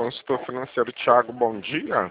consultor financeiro Thiago, bom dia.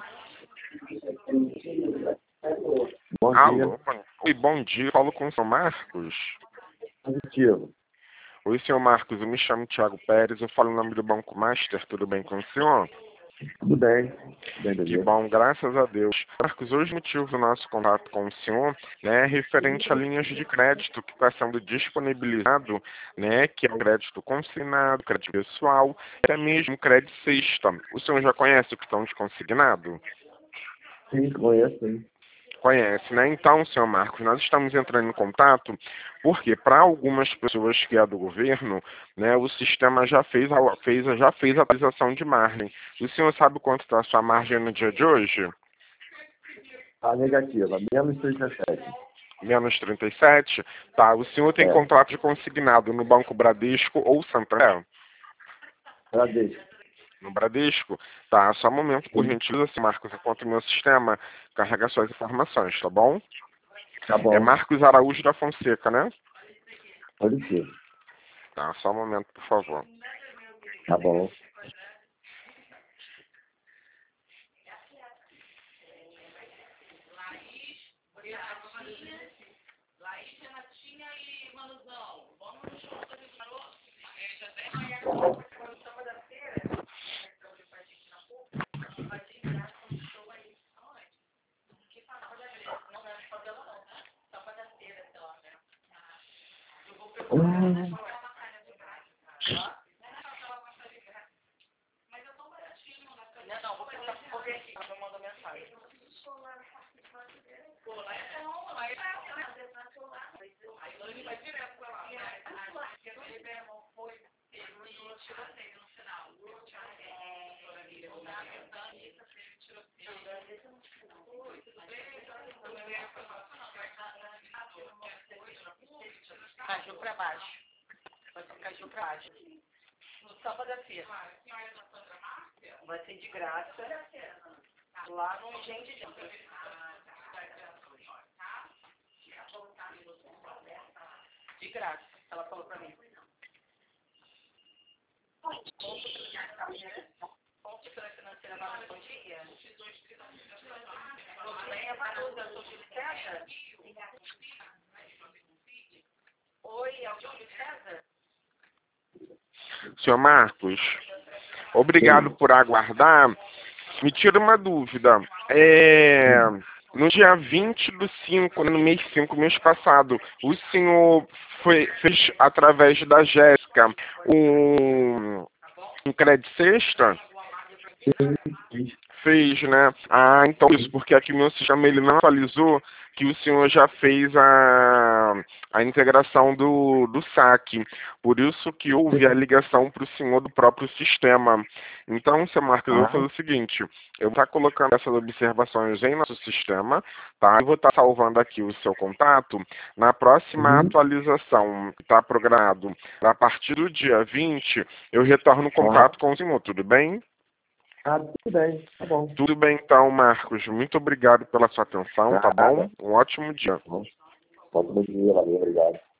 Bom Alô, dia. oi, bom dia. Falo com o senhor Marcos. Positivo. Oi, senhor Marcos, eu me chamo Thiago Pérez, eu falo em nome do Banco Master, tudo bem com o senhor? Tudo bem. Bem, Que bebê. bom, graças a Deus. Marcos, hoje o motivo do nosso contato com o senhor, né, é referente a linhas de crédito que está sendo disponibilizado, né, que é o crédito consignado, crédito pessoal, até mesmo crédito sexta. O senhor já conhece o cartão de consignado? Sim, conheço, sim. Conhece, né? Então, senhor Marcos, nós estamos entrando em contato porque para algumas pessoas que é do governo, né, o sistema já fez a atualização de margem. O senhor sabe quanto está a sua margem no dia de hoje? A negativa, menos 37. Menos 37? Tá, o senhor tem É, contrato de consignado no Banco Bradesco ou Santander? Bradesco. No Bradesco? Tá, só um momento, por Sim. gentileza, senhor Marcos, enquanto o meu sistema carrega suas informações, tá bom? Tá É bom. Marcos Araújo da Fonseca, né? Positivo. Tá, só um momento, por favor. Tá bom. Caju para baixo. Vai ser caju para baixo. No sábado da feira. Vai ser de graça. Lá no Engenho de Dentro. De graça. Ela falou para mim. Consultora financeira lá no Bom Dia. Bem, a Vanusa, eu sou Júlio César. Oi, é o Júlio César? Senhor Marcos, obrigado por aguardar. Me tira uma dúvida. No dia 20 do 5, no mês 5, mês passado, o senhor fez através da Jéssica um crédito sexta? Sim. Fez, né? Ah, então isso, porque aqui meu sistema ele não atualizou que o senhor já fez a integração do saque. Por isso que houve a ligação para o senhor do próprio sistema. Então, senhor Marcos, eu vou fazer o seguinte, eu vou estar colocando essas observações em nosso sistema, tá? Eu vou estar salvando aqui o seu contato. Na próxima atualização, que está programado a partir do dia 20, eu retorno o contato com o senhor, tudo bem? Ah, tudo bem. Tá bom. Tudo bem então, Marcos. Muito obrigado pela sua atenção, tá bom? Nada. Um ótimo dia. Bom dia, valeu, obrigado.